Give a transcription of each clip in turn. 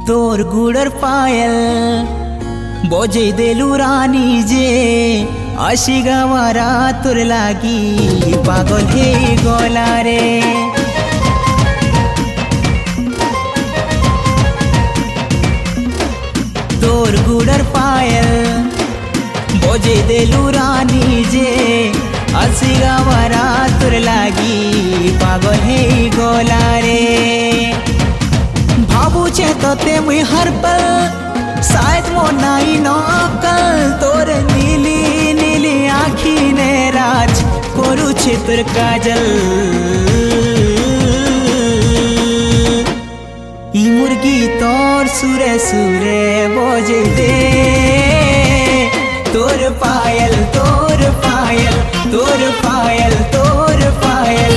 तोर गुड़र पायल बजे देलू रानी जे आशी गावारा तोर लागी पागल हे गला रे। तोर गुड़र पायल बजे देलू रानी जे आशी गावारा तोर लागी पागल हे गला रे। भाबुचे तोते मुई हर पल शायद मो नाई न अकल तोर नीली नीली आँखी ने राज करुछे तोर काजल। ई मुर्गी तोर सुरे सुरे बजे दे तोर पायल तोर पायल तोर पायल तोर पायल।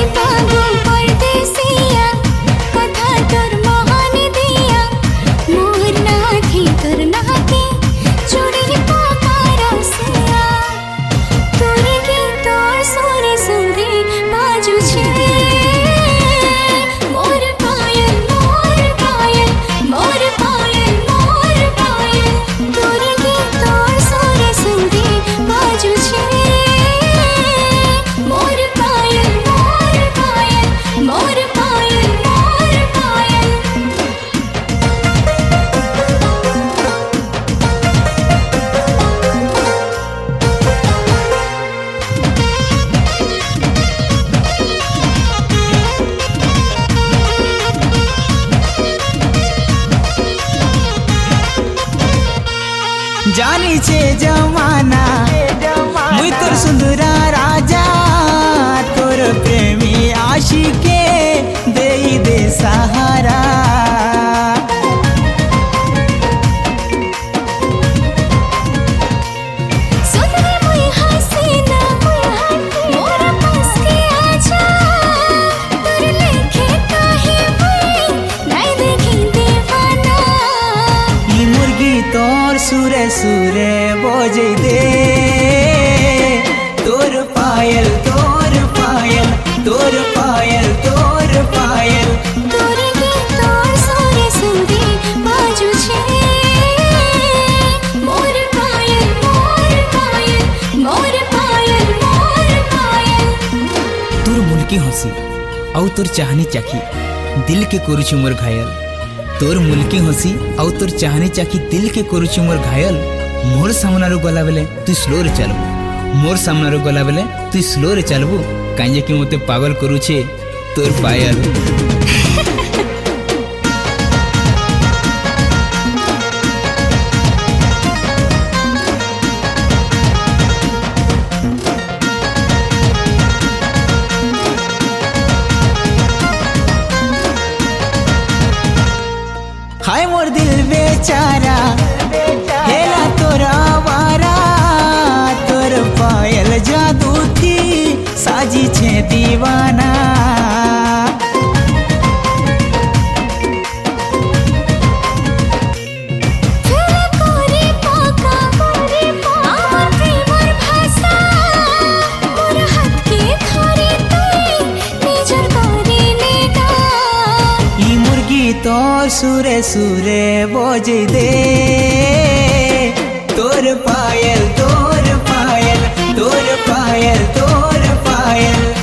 जानी छे जमाना मुई तोर सुंदरा राजा तोर प्रेमी आशिके देई दे सहारा। तोर सुरे सुरे बजे दे तोर पायल तोर पायल तोर पायल तोर पायल। तोर तोर सुरे सुरे बाजू छे मोर पायल मोर पायल मोर पायल मोर पायल। तोर मुल्की हंसी आउ तोर चाहनी चाखी दिल के करुछु मोर घायल। तोर मुल्की हंसी आउ तोर चाहनी चाखी दिल के करुछु मोर घायल। मोर सामना रो गला बेले तू स्लो रे चलबू मोर सामना रो गला बेले तू स्लो रे चलबू काहे कि मते पागल करुछे तोर पायल। हाय मोर दिल बेचारा हेला तोरा वारा तोर पायल जादू थी साजी छे दीवाना। तोर सुरे सुरे बजे दे तोर पायल तोर पायल तोर पायल तोर पायल।